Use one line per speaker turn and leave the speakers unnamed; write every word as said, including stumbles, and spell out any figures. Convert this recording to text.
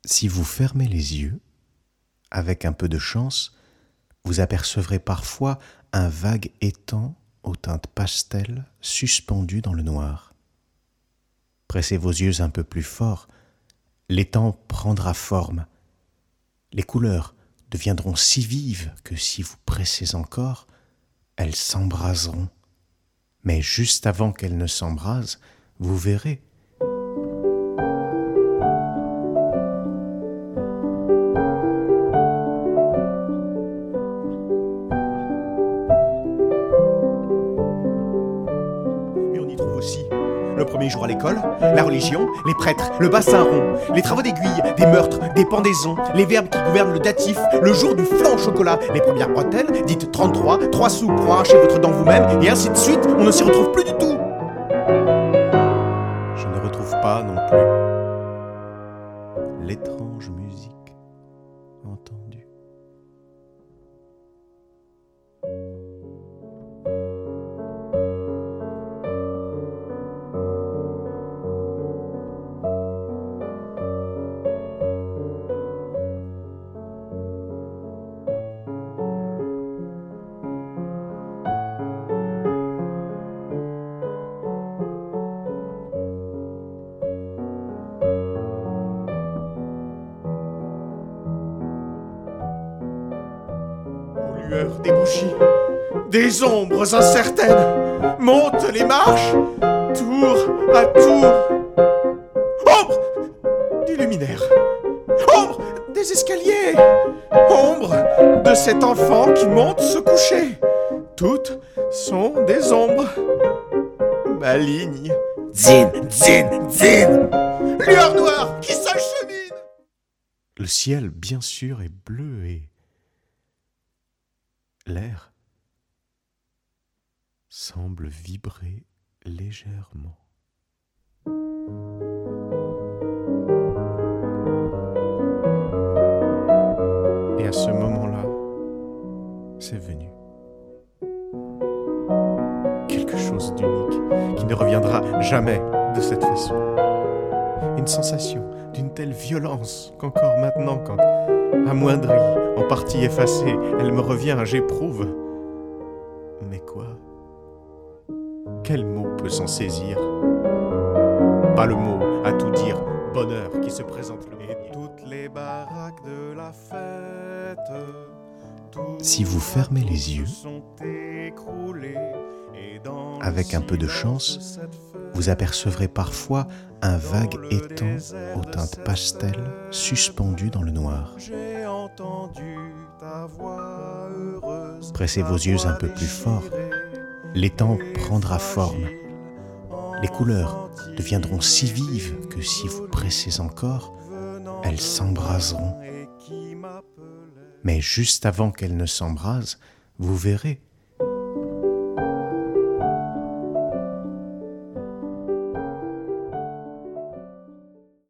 Si vous fermez les yeux, avec un peu de chance, vous apercevrez parfois un vague étang aux teintes pastel suspendu dans le noir. Pressez vos yeux un peu plus fort, l'étang prendra forme. Les couleurs deviendront si vives que si vous pressez encore, elles s'embraseront. Mais juste avant qu'elles ne s'embrasent, vous verrez.
Mais on y trouve aussi le premier jour à l'école, la religion, les prêtres, le bassin rond, les travaux d'aiguille, des meurtres, des pendaisons, les verbes qui gouvernent le datif, le jour du flan au chocolat, les premières bretelles, dites trente-trois, trois sous pour arracher votre dent vous-même, et ainsi de suite, on ne s'y retrouve plus du tout.
Je ne retrouve pas non plus l'étrange musique entendue.
Lueur des bougies, des ombres incertaines montent les marches, tour à tour. Ombre du luminaire, ombre des escaliers, ombre de cet enfant qui monte se coucher. Toutes sont des ombres malignes. Zin, zin, zin. Lueur noire qui s'achemine.
Le ciel, bien sûr, est bleu et l'air semble vibrer légèrement. Et à ce moment-là, c'est venu. Quelque chose d'unique qui ne reviendra jamais de cette façon. Une sensation d'une telle violence qu'encore maintenant, quand amoindrie, en partie effacée, elle me revient, j'éprouve. Mais quoi? Quel mot peut s'en saisir? Pas le mot à tout dire, bonheur qui se présente le et toutes les baraques de la fête. Si vous fermez les yeux, avec un peu de chance, vous apercevrez parfois un vague étang aux teintes pastel suspendu dans le noir. Pressez vos yeux un peu plus fort, l'étang prendra forme. Les couleurs deviendront si vives que si vous pressez encore, elles s'embraseront. Mais juste avant qu'elles ne s'embrasent, vous verrez